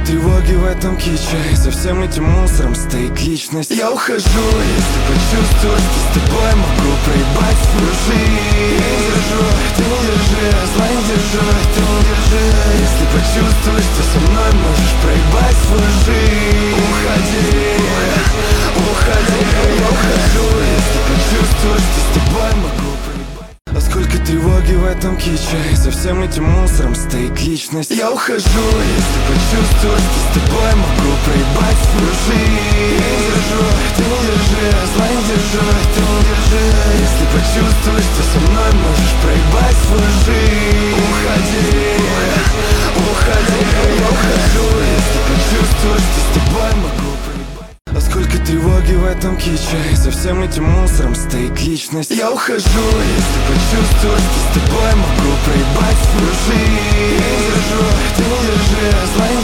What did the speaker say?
тревоги в этом киче, и за всем этим мусором стоит личность. Я ухожу, если почувствую, что с тобой могу проебать свою жизнь. Ты не держи, зла не держи, ты не держи. Если почувствуешь, что со мной можешь проебать свою жизнь. Уходи, уходи, я ухожу, если почувствую, что с тобой могу проебать. А сколько тревоги в этом киче, и за всем этим мусором стоит личность. Я ухожу, если почувствую, что с тобой могу проебать свою жизнь. Ты не держи, зла не держи, ты не держи. Если почувствуешь, что со мной можешь проебать свою жизнь. Уходи, уходи, я ухожу, если почувствую, что с тобой могу проебать. А сколько тревоги в этом киче, и за всем этим мусором стоит личность. Я ухожу, если почувствую, что с тобой могу проебать свою жизнь. Ты не держи, зла не